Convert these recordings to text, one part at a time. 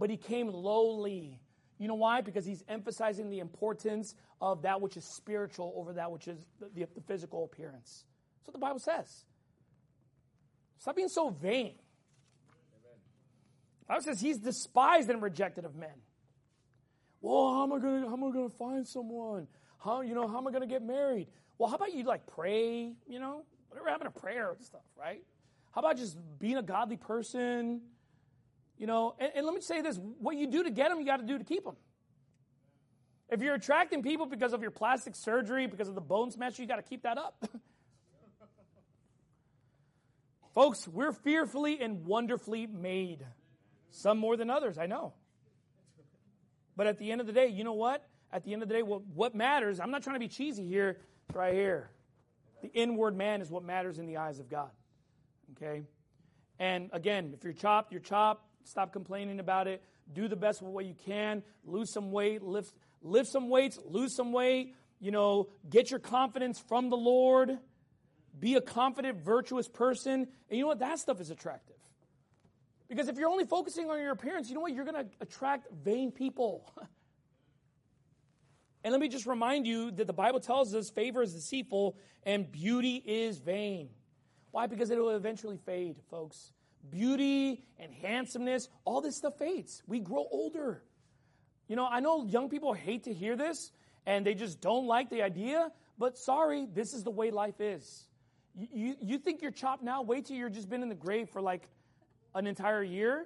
but he came lowly. You know why? Because he's emphasizing the importance of that which is spiritual over that which is the physical appearance. That's what the Bible says. Stop being so vain. The Bible says he's despised and rejected of men. Well, how am I gonna find someone? How am I gonna get married? Well, how about you pray, whatever happened to prayer and stuff, right? How about just being a godly person? And let me say this, what you do to get them, you got to do to keep them. If you're attracting people because of your plastic surgery, because of the bone smash, you got to keep that up. Folks, we're fearfully and wonderfully made. Some more than others, I know. But at the end of the day, you know what? At the end of the day, what matters, I'm not trying to be cheesy here, it's right here. The inward man is what matters in the eyes of God. Okay? And again, if you're chopped, you're chopped. Stop complaining about it. Do the best way you can. Lose some weight. Lift some weights. Lose some weight. Get your confidence from the Lord. Be a confident, virtuous person. And you know what? That stuff is attractive. Because if you're only focusing on your appearance, you know what? You're going to attract vain people. And let me just remind you that the Bible tells us favor is deceitful and beauty is vain. Why? Because it will eventually fade, folks. Beauty and handsomeness, all this stuff fades. We grow older. I know young people hate to hear this, and they just don't like the idea, but sorry, this is the way life is. You think you're chopped now? Wait till you've just been in the grave for an entire year,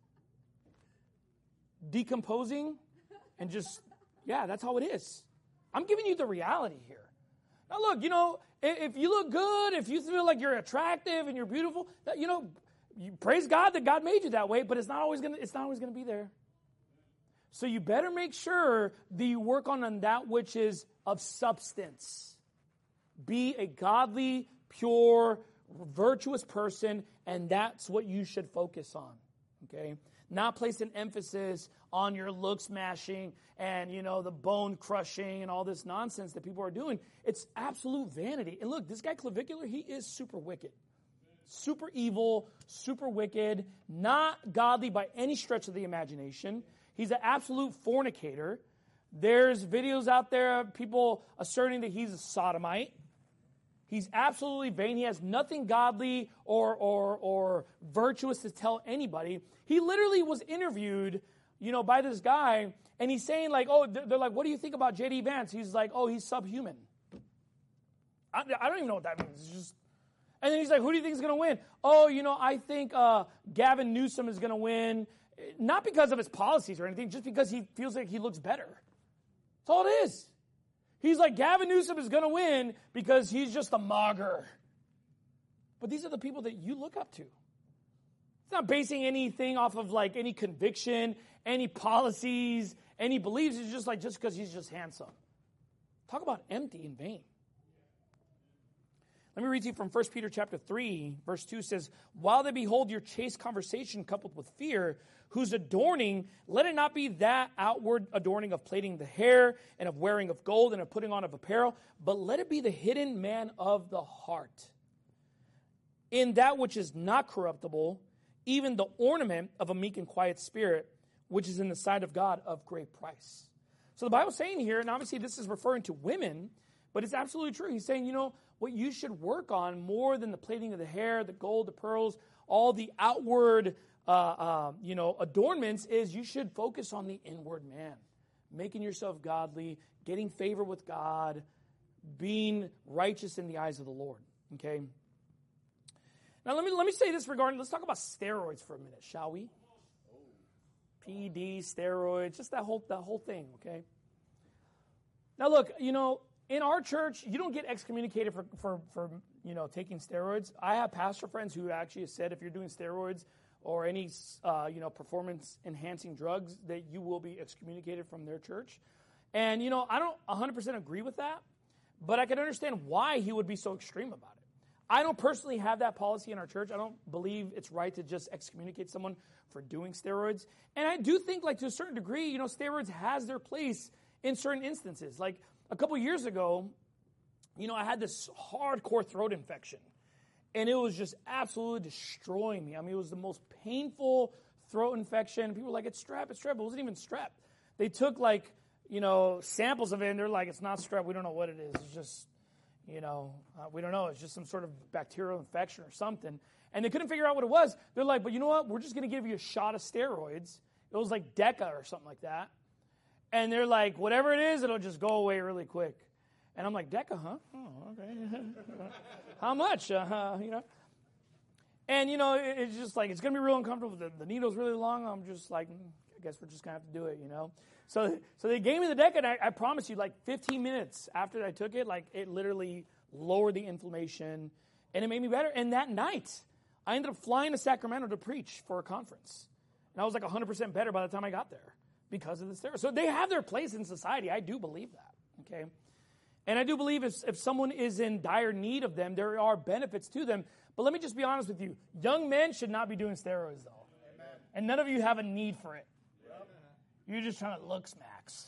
decomposing, and that's how it is. I'm giving you the reality here. Now look, if you look good, if you feel like you're attractive and you're beautiful, you praise God that God made you that way, but it's not always gonna be there. So you better make sure that you work on that which is of substance. Be a godly, pure, virtuous person, and that's what you should focus on. Okay? Not place an emphasis on your look smashing and, the bone crushing and all this nonsense that people are doing. It's absolute vanity. And look, this guy Clavicular, he is super wicked. Super evil, super wicked, not godly by any stretch of the imagination. He's an absolute fornicator. There's videos out there of people asserting that he's a sodomite. He's absolutely vain. He has nothing godly or virtuous to tell anybody. He literally was interviewed, by this guy, and he's saying they're like, what do you think about J.D. Vance? He's like, he's subhuman. I don't even know what that means. It's just. And then he's like, who do you think is going to win? I think Gavin Newsom is going to win. Not because of his policies or anything, just because he feels like he looks better. That's all it is. He's like, Gavin Newsom is going to win because he's just a mogger. But these are the people that you look up to. It's not basing anything off of any conviction, any policies, any beliefs. It's just because he's just handsome. Talk about empty and vain. Let me read to you from 1 Peter chapter 3, verse 2 says, while they behold your chaste conversation coupled with fear, whose adorning, let it not be that outward adorning of plaiting the hair and of wearing of gold and of putting on of apparel, but let it be the hidden man of the heart. In that which is not corruptible, even the ornament of a meek and quiet spirit, which is in the sight of God of great price. So the Bible's saying here, and obviously this is referring to women, but it's absolutely true. He's saying, what you should work on more than the plaiting of the hair, the gold, the pearls, all the outward, adornments is you should focus on the inward man. Making yourself godly, getting favor with God, being righteous in the eyes of the Lord. Okay? Now let me say this let's talk about steroids for a minute, shall we? PD, steroids, just that whole thing, okay? Now look, in our church, you don't get excommunicated for taking steroids. I have pastor friends who actually have said if you're doing steroids or any performance enhancing drugs that you will be excommunicated from their church. And I don't 100% agree with that, but I can understand why he would be so extreme about it. I don't personally have that policy in our church. I don't believe it's right to just excommunicate someone for doing steroids. And I do think to a certain degree, steroids has their place in certain instances. Like a couple years ago, I had this hardcore throat infection. And it was just absolutely destroying me. I mean, it was the most painful throat infection. People were like, it's strep, it's strep. It wasn't even strep. They took samples of it, and they're like, it's not strep. We don't know what it is. It's just, we don't know. It's just some sort of bacterial infection or something. And they couldn't figure out what it was. They're like, but you know what? We're just going to give you a shot of steroids. It was like Deca or something like that. And they're like, whatever it is, it'll just go away really quick. And I'm like, Deca, huh? Oh, okay. How much? And, it's just like, it's going to be real uncomfortable. The needle's really long. I'm just like, I guess we're just going to have to do it, So they gave me the Deca, and I promise you, 15 minutes after I took it, it literally lowered the inflammation, and it made me better. And that night, I ended up flying to Sacramento to preach for a conference. And I was 100% better by the time I got there because of the steroids. So they have their place in society. I do believe that, okay? And I do believe if someone is in dire need of them, there are benefits to them. But let me just be honest with you. Young men should not be doing steroids, though. Amen. And none of you have a need for it. Yep. You're just trying to look smacks.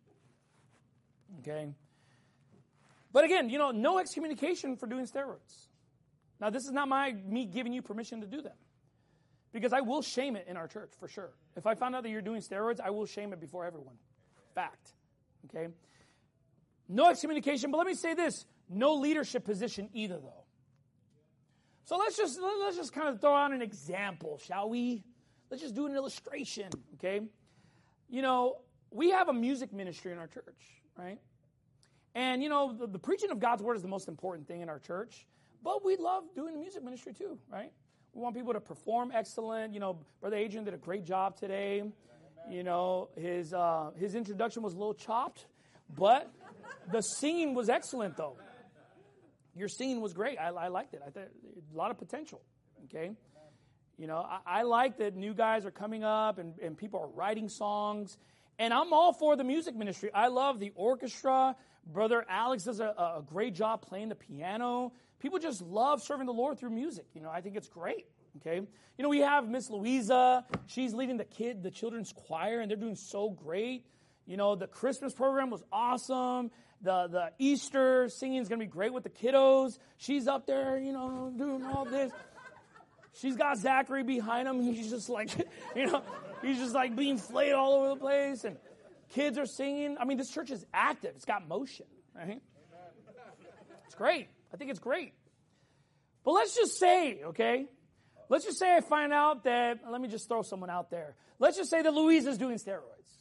Okay? But again, no excommunication for doing steroids. Now, this is not me giving you permission to do them. Because I will shame it in our church, for sure. If I find out that you're doing steroids, I will shame it before everyone. Fact. Okay? No excommunication, but let me say this. No leadership position either, though. So let's just kind of throw out an example, shall we? Let's just do an illustration, okay? We have a music ministry in our church, right? And, the preaching of God's word is the most important thing in our church. But we love doing the music ministry too, right? We want people to perform excellent. Brother Adrian did a great job today. His introduction was a little chopped, but the singing was excellent, though. Your singing was great. I liked it. I thought a lot of potential, okay? I like that new guys are coming up and people are writing songs. And I'm all for the music ministry. I love the orchestra. Brother Alex does a great job playing the piano. People just love serving the Lord through music. I think it's great, okay? We have Miss Louisa. She's leading the children's choir, and they're doing so great. The Christmas program was awesome. The Easter singing is going to be great with the kiddos. She's up there, doing all this. She's got Zachary behind him. He's just he's just being flayed all over the place. And kids are singing. I mean, this church is active. It's got motion, right? It's great. I think it's great. But let's just say, okay? Let's just say I find out that, let me just throw someone out there. Let's just say that Louise is doing steroids.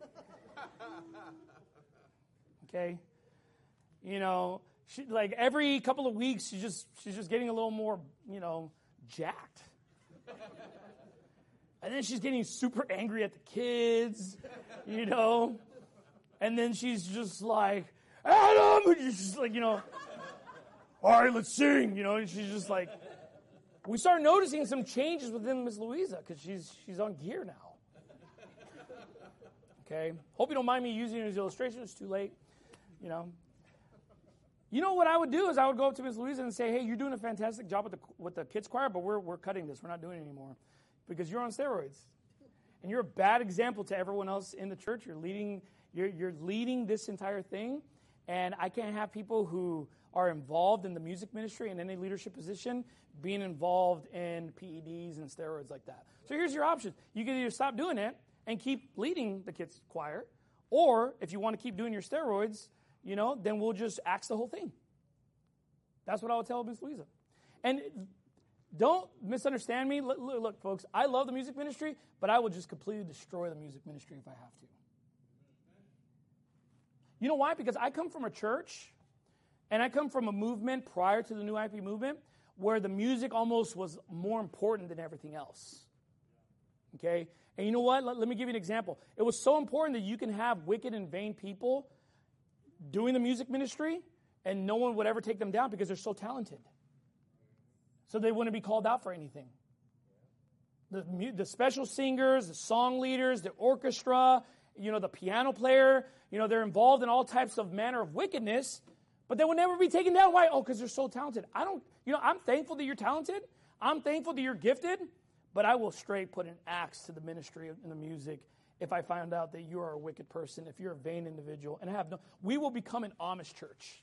Okay? She, every couple of weeks, she's just getting a little more, jacked. And then she's getting super angry at the kids, And then she's just like, Adam! And she's just all right, let's sing, And she's just we start noticing some changes within Miss Louisa because she's on gear now. Okay? Hope you don't mind me using it as illustration. It's too late, what I would do is I would go up to Miss Louisa and say, hey, you're doing a fantastic job with the kids choir, but we're cutting this. We're not doing it anymore because you're on steroids. And you're a bad example to everyone else in the church. You're leading this entire thing, and I can't have people who are involved in the music ministry in any leadership position being involved in PEDs and steroids like that. So here's your option. You can either stop doing it and keep leading the kids' choir, or if you want to keep doing your steroids, then we'll just axe the whole thing. That's what I would tell Miss Louisa. And don't misunderstand me. Look, folks, I love the music ministry, but I will just completely destroy the music ministry if I have to. You know why? Because I come from a church, and I come from a movement prior to the New IP movement where the music almost was more important than everything else. Okay? And you know what? Let me give you an example. It was so important that you can have wicked and vain people doing the music ministry, and no one would ever take them down because they're so talented. So they wouldn't be called out for anything. The special singers, the song leaders, the orchestra, the piano player, they're involved in all types of manner of wickedness, but they will never be taken down. Why? Oh, because they're so talented. I'm thankful that you're talented. I'm thankful that you're gifted, but I will straight put an axe to the ministry and the music if I find out that you are a wicked person, if you're a vain individual, and we will become an Amish church.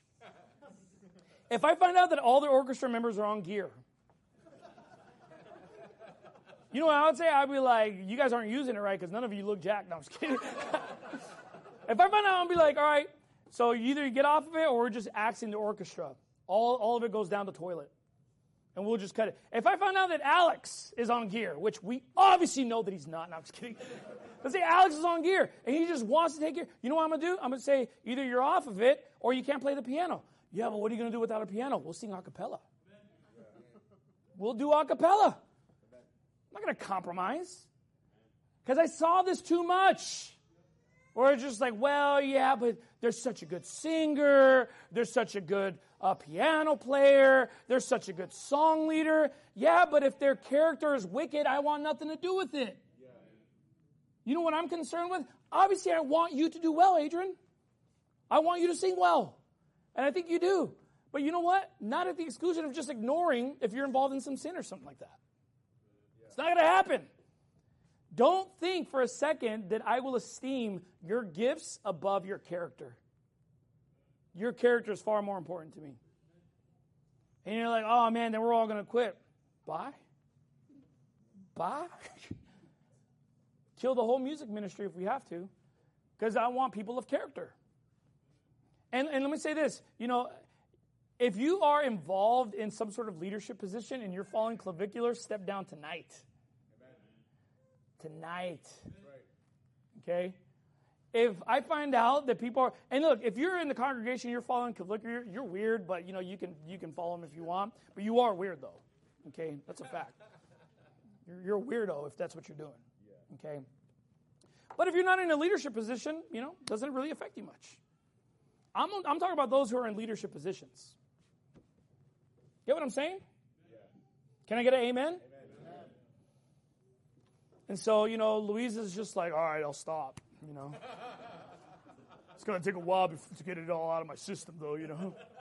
If I find out that all the orchestra members are on gear, You know what I would say? I'd be like, you guys aren't using it right because none of you look jacked. No, I'm just kidding. If I find out, I'll be like, all right, so either you get off of it or we're just axing the orchestra. All of it goes down the toilet. And we'll just cut it. If I find out that Alex is on gear, which we obviously know that he's not. No, I'm just kidding. Let's say Alex is on gear and he just wants to take gear. You know what I'm going to do? I'm going to say either you're off of it or you can't play the piano. Yeah, but what are you going to do without a piano? We'll sing a cappella. We'll do a cappella. I'm not going to compromise. Because I saw this too much. Or it's just like, well, yeah, but there's such a good singer. There's such a good piano player. There's such a good song leader. Yeah, but if their character is wicked, I want nothing to do with it. You know what I'm concerned with? Obviously, I want you to do well, Adrian. I want you to sing well. And I think you do. But you know what? Not at the exclusion of just ignoring if you're involved in some sin or something like that. It's not going to happen. Don't think for a second that I will esteem your gifts above your character. Your character is far more important to me. And you're like, oh man, then we're all going to quit. Bye? Kill the whole music ministry if we have to. Because I want people of character. And let me say this, if you are involved in some sort of leadership position and you're following clavicular, step down tonight. Tonight. Okay? If I find out that people are, and look, if you're in the congregation, you're following clavicular, you're weird, but you can follow them if you want, but you are weird though. Okay? That's a fact. You're a weirdo if that's what you're doing. Okay? But if you're not in a leadership position, doesn't really affect you much. I'm talking about those who are in leadership positions. Get what I'm saying? Yeah. Can I get an amen? Amen? And so, Louisa's just like, all right, I'll stop, It's going to take a while to get it all out of my system, though, It's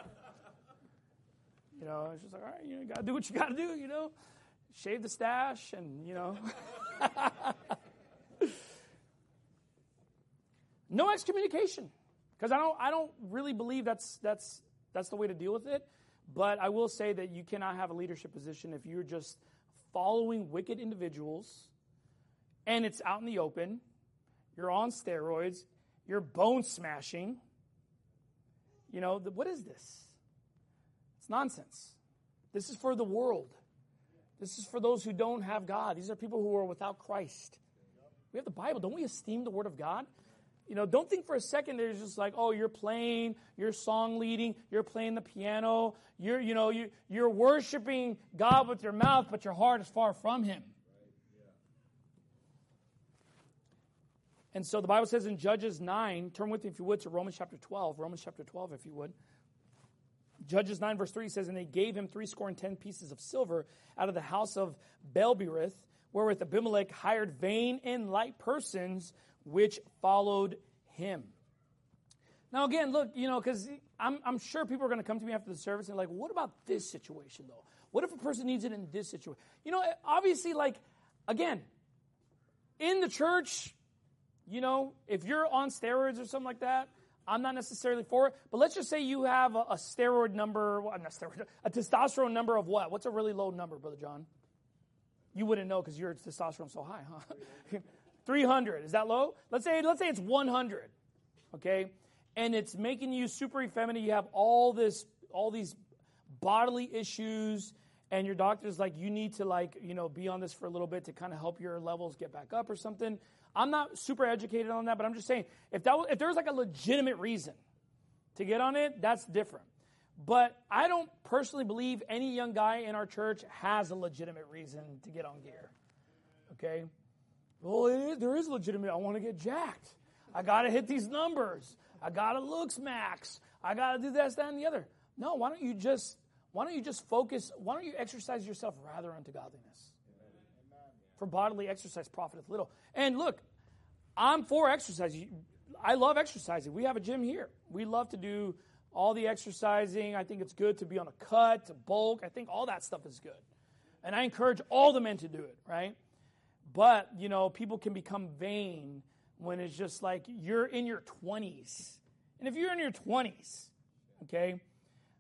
just like, all right, you got to do what you got to do, Shave the stash and, No excommunication. Because I don't really believe that's the way to deal with it. But I will say that you cannot have a leadership position if you're just following wicked individuals and it's out in the open, you're on steroids, you're bone smashing. What is this? It's nonsense. This is for the world. This is for those who don't have God. These are people who are without Christ. We have the Bible. Don't we esteem the Word of God? Don't think for a second that it's just like, oh, you're playing, you're song leading, you're playing the piano, you're worshiping God with your mouth, but your heart is far from Him. And so the Bible says in Judges 9, turn with me if you would to Romans chapter 12, if you would. Judges 9 verse 3 says, and they gave him 70 pieces of silver out of the house of Belberith, wherewith Abimelech hired vain and light persons, which followed him. Now again, look, because I'm sure people are going to come to me after the service and like, what about this situation though? What if a person needs it in this situation? Obviously, again, in the church, if you're on steroids or something like that, I'm not necessarily for it. But let's just say you have a steroid number, a testosterone number of what? What's a really low number, Brother John? You wouldn't know because your testosterone so high, huh? 300. Is that low? Let's say it's 100. Okay? And it's making you super effeminate. You have all these bodily issues, and your doctor's like, you need to be on this for a little bit to kind of help your levels get back up or something. I'm not super educated on that, but I'm just saying, if there's a legitimate reason to get on it, that's different. But I don't personally believe any young guy in our church has a legitimate reason to get on gear. Okay? Well, there is legitimate. I want to get jacked. I got to hit these numbers. I got to looks max. I got to do this, that, and the other. No, why don't you just focus? Why don't you exercise yourself rather unto godliness? For bodily exercise profiteth little. And look, I'm for exercise. I love exercising. We have a gym here. We love to do all the exercising. I think it's good to be on a cut, to bulk. I think all that stuff is good. And I encourage all the men to do it, right? But, people can become vain when it's just like you're in your 20s. And if you're in your 20s, okay,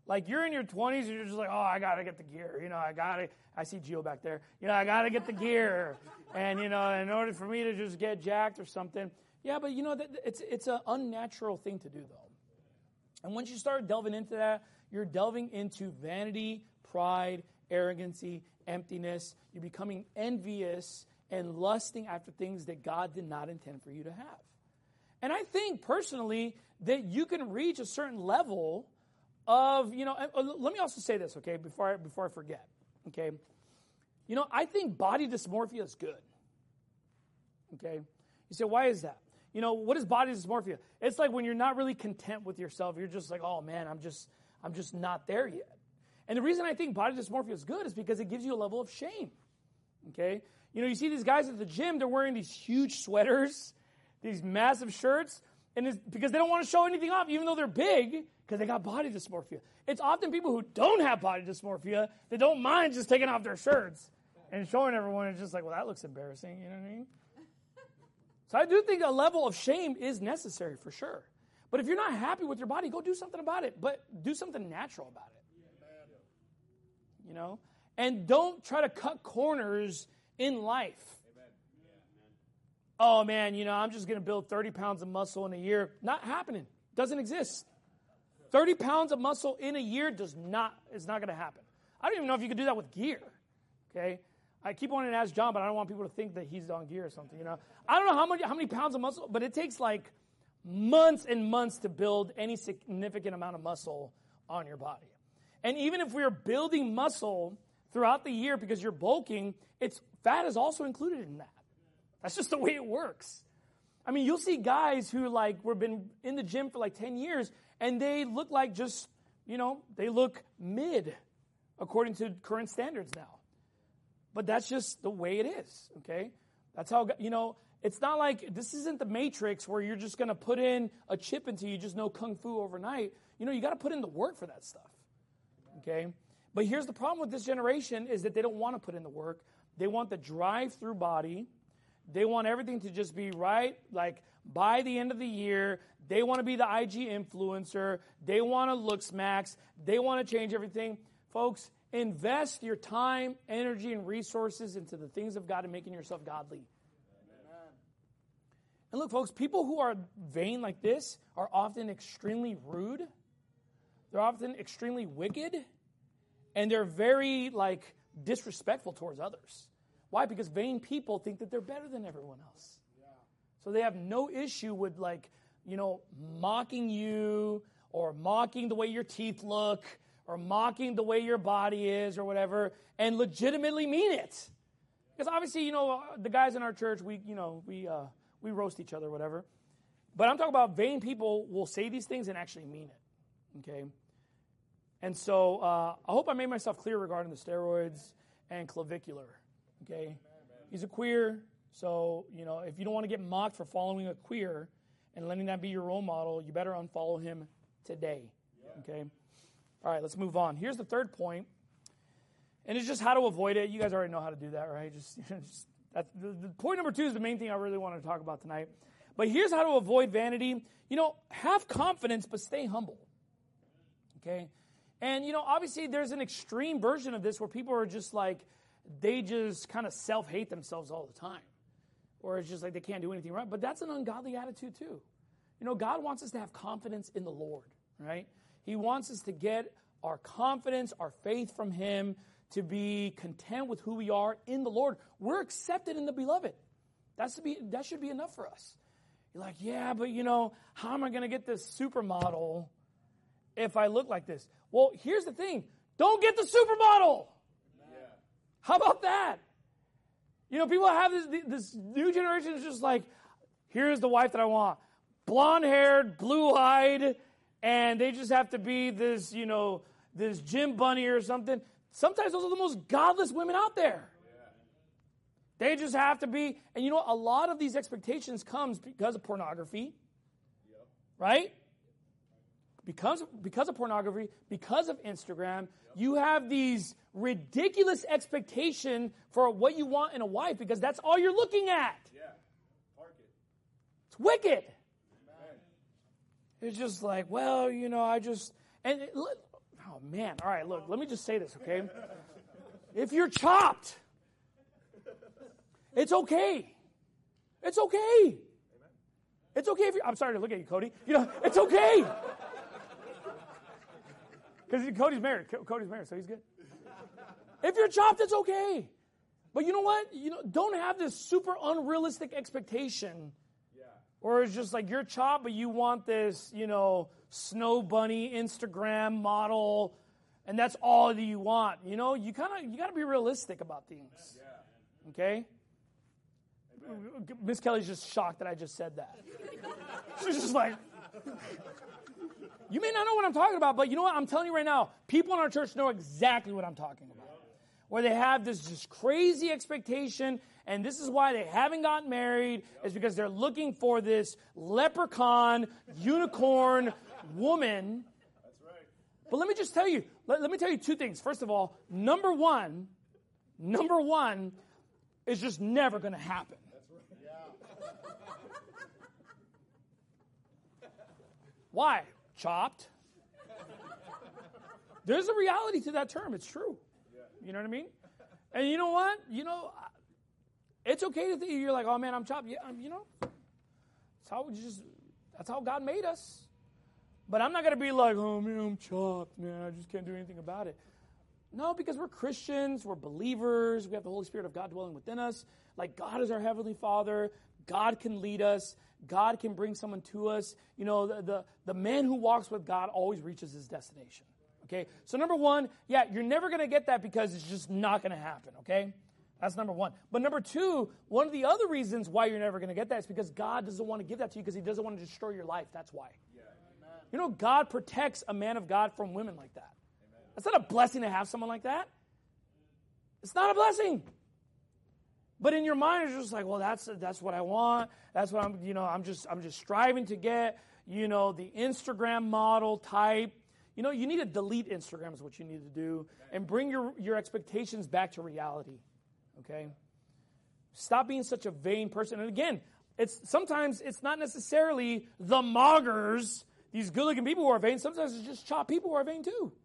Like you're in your 20s and you're just like, oh, I got to get the gear. I see Gio back there. I got to get the gear. And, in order for me to just get jacked or something. Yeah, but, it's an unnatural thing to do, though. And once you start delving into that, you're delving into vanity, pride, arrogancy, emptiness. You're becoming envious and lusting after things that God did not intend for you to have. And I think, personally, that you can reach a certain level of, let me also say this, okay, before I forget, okay? I think body dysmorphia is good, okay? You say, why is that? What is body dysmorphia? It's like when you're not really content with yourself. You're just like, oh, man, I'm just not there yet. And the reason I think body dysmorphia is good is because it gives you a level of shame, okay? You see these guys at the gym, they're wearing these huge sweaters, these massive shirts, and it's because they don't want to show anything off, even though they're big, because they got body dysmorphia. It's often people who don't have body dysmorphia that don't mind just taking off their shirts and showing everyone. It's just like, well, that looks embarrassing, you know what I mean? So I do think a level of shame is necessary for sure. But if you're not happy with your body, go do something about it, but do something natural about it. And don't try to cut corners in life. Oh, man, I'm just going to build 30 pounds of muscle in a year. Not happening. Doesn't exist. 30 pounds of muscle in a year is not going to happen. I don't even know if you could do that with gear, okay? I keep wanting to ask John, but I don't want people to think that he's on gear or something, I don't know how many pounds of muscle, but it takes like months and months to build any significant amount of muscle on your body. And even if we are building muscle throughout the year because you're bulking, fat is also included in that. That's just the way it works. I mean, you'll see guys who we've been in the gym for like 10 years, and they look like just, they look mid according to current standards now. But that's just the way it is, okay? That's how, it's not like, this isn't the Matrix where you're just going to put in a chip until you just know Kung Fu overnight. You got to put in the work for that stuff, okay? But here's the problem with this generation is that they don't want to put in the work. They want the drive-through body. They want everything to just be right, like by the end of the year. They want to be the IG influencer. They want to look smacks. They want to change everything. Folks, invest your time, energy, and resources into the things of God and making yourself godly. Amen. And look, folks, people who are vain like this are often extremely rude. They're often extremely wicked. And they're very, disrespectful towards others. Why? Because vain people think that they're better than everyone else. Yeah. So they have no issue with, mocking you or mocking the way your teeth look or mocking the way your body is or whatever and legitimately mean it. Because obviously, the guys in our church, we roast each other or whatever. But I'm talking about vain people will say these things and actually mean it. Okay? And so I hope I made myself clear regarding the steroids and clavicular. Okay? He's a queer, so, if you don't want to get mocked for following a queer and letting that be your role model, you better unfollow him today. Okay? All right, let's move on. Here's the third point, and it's just how to avoid it. You guys already know how to do that, right? The point number 2 is the main thing I really want to talk about tonight. But here's how to avoid vanity. Have confidence, but stay humble. Okay? And, obviously there's an extreme version of this where people are just they just kind of self-hate themselves all the time. Or it's just like they can't do anything right. But that's an ungodly attitude too. God wants us to have confidence in the Lord, right? He wants us to get our confidence, our faith from Him, to be content with who we are in the Lord. We're accepted in the Beloved. That should be enough for us. You're like, yeah, but how am I going to get this supermodel if I look like this? Well, here's the thing. Don't get the supermodel. How about that? People have this new generation is just like, here's the wife that I want. Blonde-haired, blue-eyed, and they just have to be this, this gym bunny or something. Sometimes those are the most godless women out there. Yeah. They just have to be, and a lot of these expectations comes because of pornography. Yep. Right? Because of pornography, because of Instagram, you have these ridiculous expectation for what you want in a wife because that's all you're looking at. Yeah. Park it. It's wicked. Amen. It's just like, well, I just, and oh Oh, man. All right, look, let me just say this, okay? If you're chopped, it's okay. It's okay. It's okay if you're, I'm sorry to look at you, Cody. It's okay. Because Cody's married. Cody's married, so he's good. If you're chopped, it's okay. But you know what? Don't have this super unrealistic expectation. Or it's just like you're chopped, but you want this, snow bunny Instagram model, and that's all that you want. You got to be realistic about things. Okay? Miss Kelly's just shocked that I just said that. She's just like, you may not know what I'm talking about, but you know what? I'm telling you right now, people in our church know exactly what I'm talking about. Where they have this just crazy expectation, and this is why they haven't gotten married, is because they're looking for this leprechaun, unicorn woman. That's right. But let me just tell you, let me tell you two things. First of all, number one is just never going to happen. Why? Chopped. There's a reality to that term. It's true. You know what I mean? And you know what? It's okay to think you're like, oh man, I'm chopped. Yeah, that's how God made us. But I'm not going to be like, oh man, I'm chopped, man. I just can't do anything about it. No, because we're Christians, we're believers, we have the Holy Spirit of God dwelling within us. Like God is our Heavenly Father. God can lead us. God can bring someone to us. The man who walks with God always reaches his destination. Okay? So number one, you're never going to get that because it's just not going to happen. Okay? That's number one. But number two, one of the other reasons why you're never going to get that is because God doesn't want to give that to you because he doesn't want to destroy your life. That's why. God protects a man of God from women like that. That's not a blessing to have someone like that. It's not a blessing. But in your mind, it's just like, well, that's what I want. That's what I'm just striving to get, the Instagram model type. You need to delete Instagram is what you need to do and bring your expectations back to reality. Okay? Stop being such a vain person. And again, sometimes it's not necessarily the moggers, these good-looking people who are vain. Sometimes it's just chopped people who are vain too.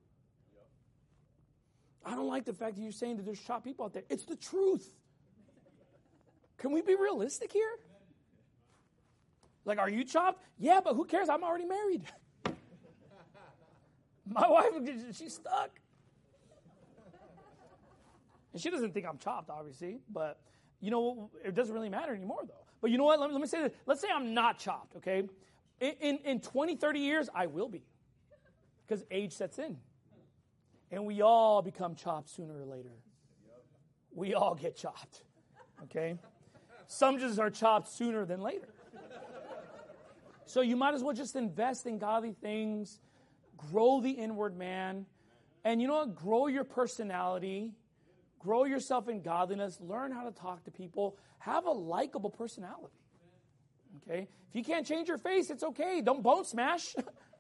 I don't like the fact that you're saying that there's chopped people out there. It's the truth. Can we be realistic here? Like, are you chopped? Yeah, but who cares? I'm already married. My wife, she's stuck. And she doesn't think I'm chopped, obviously. But, it doesn't really matter anymore, though. But you know what? Let me say this. Let's say I'm not chopped, okay? In 20, 30 years, I will be. Because age sets in. And we all become chopped sooner or later. We all get chopped, okay? Some just are chopped sooner than later. So you might as well just invest in godly things, grow the inward man, and you know what? Grow your personality, grow yourself in godliness, learn how to talk to people, have a likable personality. Okay? If you can't change your face, it's okay. Don't bone smash.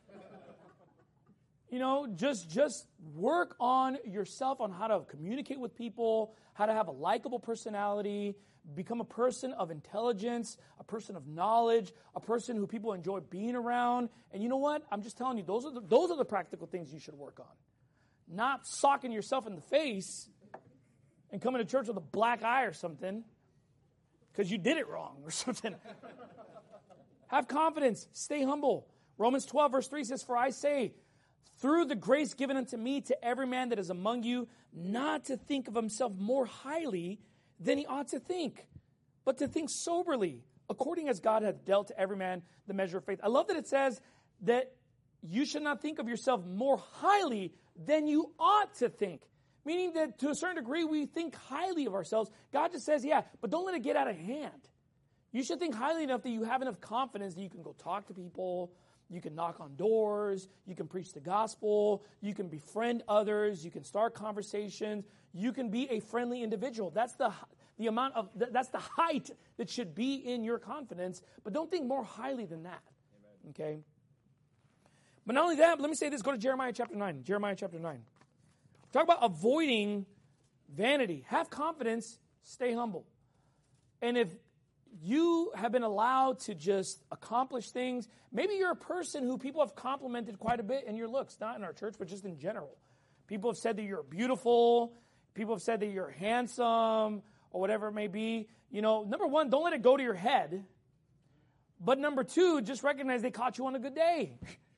Just work on yourself on how to communicate with people, how to have a likable personality, become a person of intelligence, a person of knowledge, a person who people enjoy being around. And you know what? I'm just telling you, those are the practical things you should work on. Not socking yourself in the face and coming to church with a black eye or something because you did it wrong or something. Have confidence. Stay humble. Romans 12 verse 3 says, "For I say, through the grace given unto me, to every man that is among you, not to think of himself more highly than he ought to think, but to think soberly, according as God hath dealt to every man the measure of faith." I love that it says that you should not think of yourself more highly than you ought to think. Meaning that to a certain degree, we think highly of ourselves. God just says, but don't let it get out of hand. You should think highly enough that you have enough confidence that you can go talk to people, you can knock on doors, you can preach the gospel, you can befriend others, you can start conversations, you can be a friendly individual. That's that's the height that should be in your confidence, but don't think more highly than that. Amen. Okay? But not only that, let me say this, go to Jeremiah chapter 9. Jeremiah chapter 9. Talk about avoiding vanity. Have confidence, stay humble. And if you have been allowed to just accomplish things. Maybe you're a person who people have complimented quite a bit in your looks, not in our church, but just in general. People have said that you're beautiful. People have said that you're handsome or whatever it may be. You know, number one, don't let it go to your head. But number two, just recognize they caught you on a good day.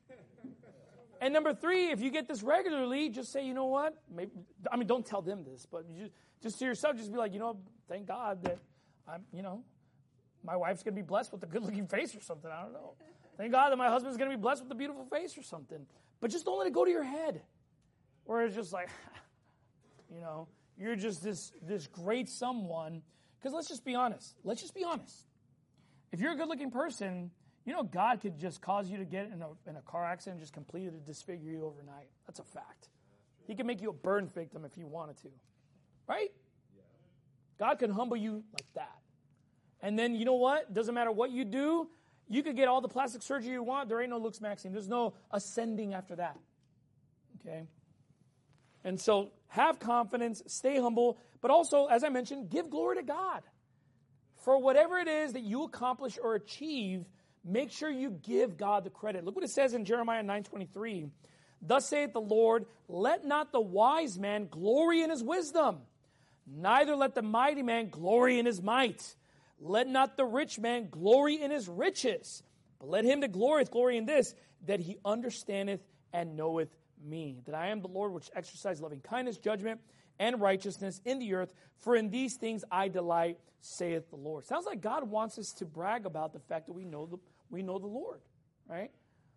And number three, if you get this regularly, just say, you know what? Maybe, I mean, don't tell them this, but just to yourself, just be like, you know, thank God that I'm, you know, my wife's going to be blessed with a good-looking face or something. I don't know. Thank God that my husband's going to be blessed with a beautiful face or something. But just don't let it go to your head. Where it's just like, you know, you're just this great someone. Because let's just be honest. Let's just be honest. If you're a good-looking person, you know God could just cause you to get in a car accident and just completely disfigure you overnight. That's a fact. He can make you a burn victim if he wanted to. Right? God can humble you like that. And then, you know what? Doesn't matter what you do. You could get all the plastic surgery you want. There ain't no looks maxing. There's no ascending after that. Okay? And so, have confidence, stay humble, but also, as I mentioned, give glory to God. For whatever it is that you accomplish or achieve, make sure you give God the credit. Look what it says in Jeremiah 9:23. Thus saith the Lord, let not the wise man glory in his wisdom, neither let the mighty man glory in his might. Let not the rich man glory in his riches, but let him that glorieth glory in this, that he understandeth and knoweth me, that I am the Lord which exercise loving kindness, judgment, and righteousness in the earth, for in these things I delight, saith the Lord. Sounds like God wants us to brag about the fact that we know the Lord, right?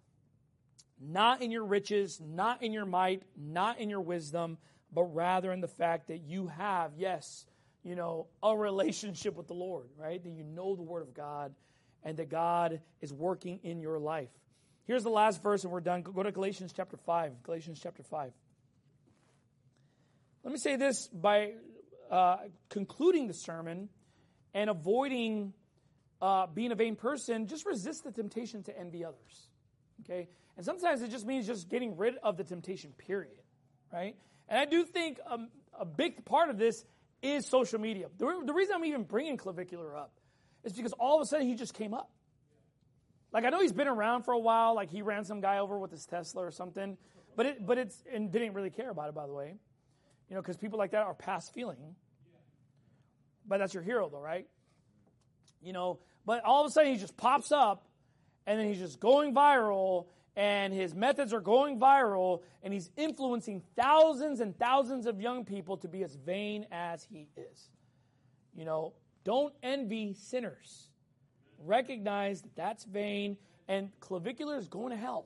Not in your riches, not in your might, not in your wisdom, but rather in the fact that you have, yes, you know, a relationship with the Lord, right? That you know the Word of God and that God is working in your life. Here's the last verse and we're done. Go to Galatians chapter 5. Galatians chapter 5. Let me say this by concluding the sermon and avoiding being a vain person. Just resist the temptation to envy others, okay? And sometimes it just means just getting rid of the temptation, period, right? And I do think a big part of this is social media. The reason I'm even bringing Clavicular up is because all of a sudden he just came up. Like, I know he's been around for a while. Like, he ran some guy over with his Tesla or something. But it's and didn't really care about it, by the way. You know, because people like that are past feeling. But that's your hero, though, right? You know, but all of a sudden he just pops up, and then he's just going viral, and his methods are going viral, and he's influencing thousands and thousands of young people to be as vain as he is. You know, don't envy sinners. Recognize that that's vain, and Clavicular is going to hell.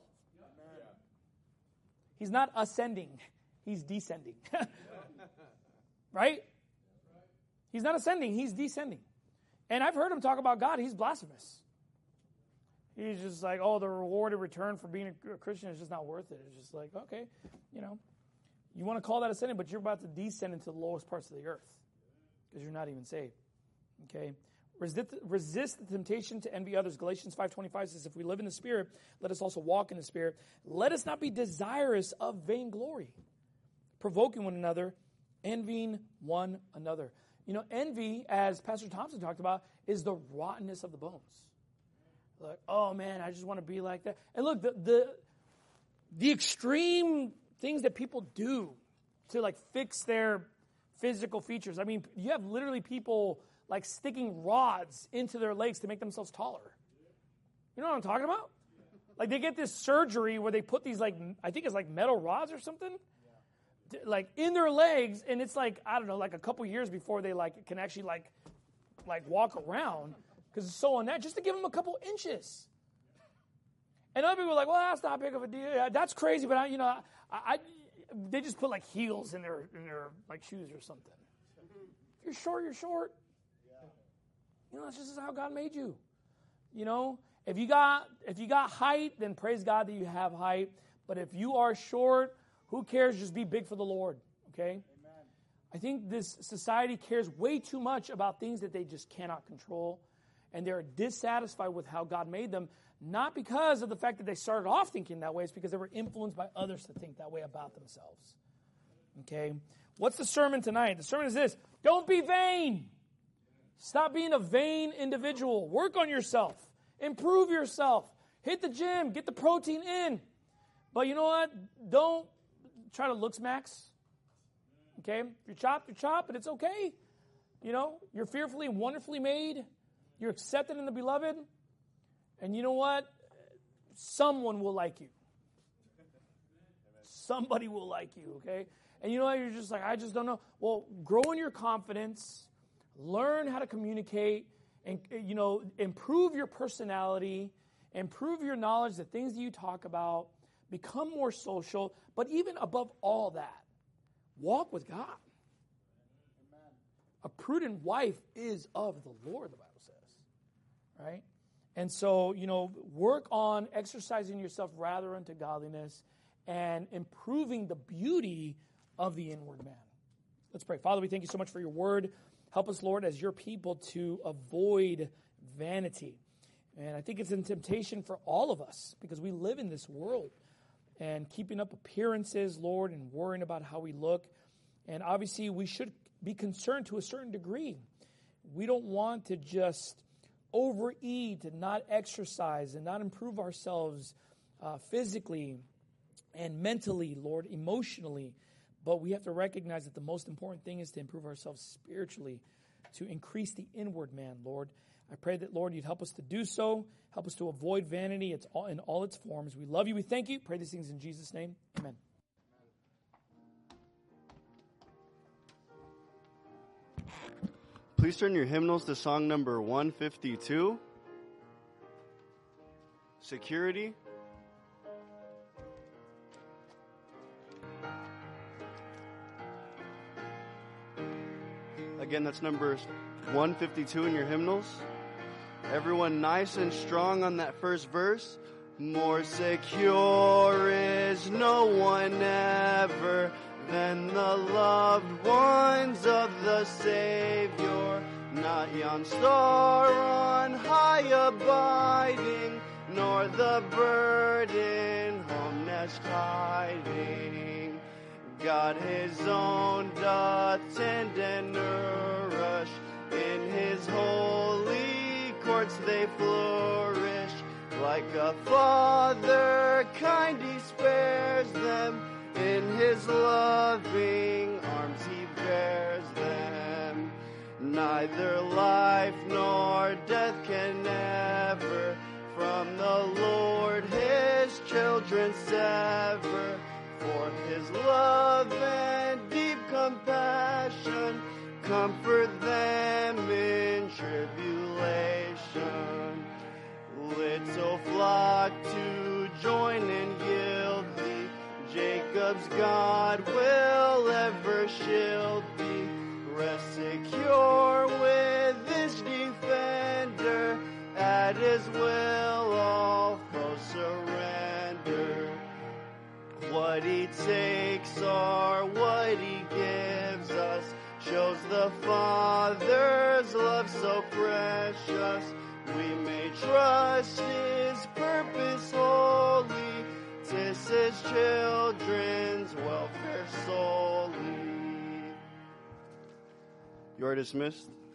He's not ascending. He's descending. Right? He's not ascending. He's descending. And I've heard him talk about God. He's blasphemous. He's just like, oh, the reward and return for being a Christian is just not worth it. It's just like, okay, you know, you want to call that ascending, but you're about to descend into the lowest parts of the earth because you're not even saved. Okay? Resist the temptation to envy others. Galatians 5:25 says, if we live in the Spirit, let us also walk in the Spirit. Let us not be desirous of vainglory, provoking one another, envying one another. You know, envy, as Pastor Thompson talked about, is the rottenness of the bones. Like, oh man, I just want to be like that. And look, the extreme things that people do to like fix their physical features. I mean, you have literally people like sticking rods into their legs to make themselves taller. You know what I'm talking about? Like they get this surgery where they put these like, I think it's like metal rods or something, like in their legs, and it's like, I don't know, like a couple years before they like can actually like walk around. Because it's so unnatural, just to give them a couple inches. And other people are like, well, that's not big of a deal. Yeah, that's crazy, but they just put like heels in their like shoes or something. If you're short, you're short. You know, that's just how God made you. You know, if you got height, then praise God that you have height. But if you are short, who cares? Just be big for the Lord. Okay. Amen. I think this society cares way too much about things that they just cannot control. And they're dissatisfied with how God made them, not because of the fact that they started off thinking that way. It's because they were influenced by others to think that way about themselves. Okay? What's the sermon tonight? The sermon is this: don't be vain. Stop being a vain individual. Work on yourself. Improve yourself. Hit the gym. Get the protein in. But you know what? Don't try to looks max. Okay? If you're chopped, but it's okay. You know, you're fearfully and wonderfully made. You're accepted in the beloved. And you know what? Someone will like you. Somebody will like you, okay? And you know what? You're just like, I just don't know. Well, grow in your confidence. Learn how to communicate. And, you know, improve your personality. Improve your knowledge, the things that you talk about. Become more social. But even above all that, walk with God. Amen. A prudent wife is of the Lord, the Bible says. Right? And so, you know, work on exercising yourself rather unto godliness and improving the beauty of the inward man. Let's pray. Father, we thank you so much for your word. Help us, Lord, as your people to avoid vanity. And I think it's a temptation for all of us because we live in this world and keeping up appearances, Lord, and worrying about how we look. And obviously, we should be concerned to a certain degree. We don't want to just overeat and not exercise and not improve ourselves physically and mentally, Lord, emotionally. But we have to recognize that the most important thing is to improve ourselves spiritually, to increase the inward man, Lord. I pray that, Lord, you'd help us to do so. Help us to avoid vanity in all its forms. We love you. We thank you. Pray these things in Jesus' name. Amen. Please turn your hymnals to song number 152, Security. Again, that's number 152 in your hymnals. Everyone nice and strong on that first verse. More secure is no one ever than the loved ones of the Savior. Not yon star on high abiding, nor the bird in home nest hiding. God his own doth tend and nourish, in his holy courts they flourish. Like a father kind he spares them, in his loving arms he bears them. Neither life nor death can ever from the Lord his children sever. For his love and deep compassion comfort them in tribulation. Little flock to join and yield thee, Jacob's God will ever shield thee. Rest secure with his defender, at his will all foes surrender. What he takes or what he gives us shows the Father's love so precious. We may trust his purpose wholly, 'tis his children's welfare solely. You are dismissed.